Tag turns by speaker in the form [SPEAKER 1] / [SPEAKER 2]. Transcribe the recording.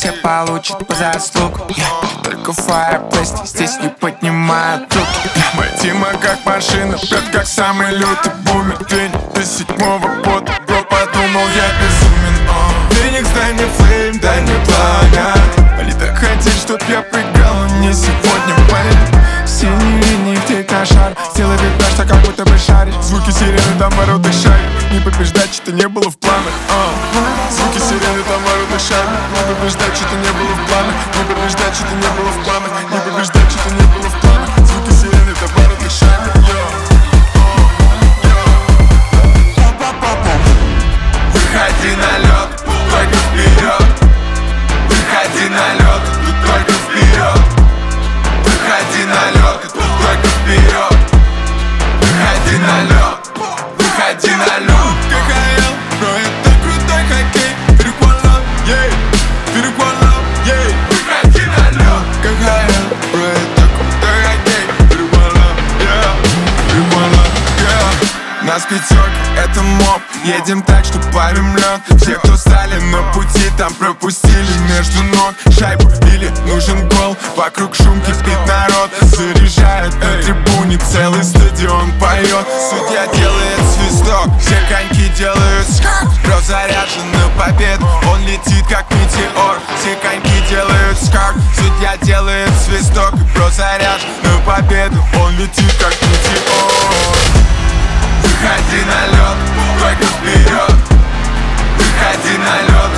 [SPEAKER 1] все получат по заслугам. Только Fireplace здесь не поднимают руки. Моя Тима как машина, пьет как самый лютый бумер. День 2007 года, бро, подумал я безумен. Феникс, дай мне флейм, дай мне пламя. Они так хотели, чтоб я прыгал, но не сегодня, парень. Синие линии в тейк на шар. Сделай вид, что как будто бы шаришь. Звуки сирены, там ворот и шарик. Не побеждать, что-то не было в планах. Звуки сирены, там ворот и шарик. Не побеждать, что-то не было в планах. Не побеждать, что-то не было в планах. Не побеждать, что-то не было в планах. Звуки сирены, там ворот и шарик. Выходи на лед, только вперед. Выходи на лед, тут только вперед. Выходи на лед, тут только вперед. Выходи на лед, выходи на лед. КХЛ, бро, это крутой хоккей. Переквалал, ей, переквалал, ей. Выходи на лед. КХЛ, бро, это крутой хоккей. Переквалал, переквалал, Нас пятерка, это моб. Едем так, что плавим лед. Все, кто стали на пути, там пропустили между ног шайбу или нужен гол. Вокруг шум, кипит народ. Заряжают на трибуне, целый стадион поет. Судья делает свисток, все коньки делают скак. Бро заряжен на победу, он летит как метеор. Все коньки делают скак, судья делает свисток. Бро заряжен на победу, он летит как метеор. Выходи на лед, только вперед. Выходи на лед,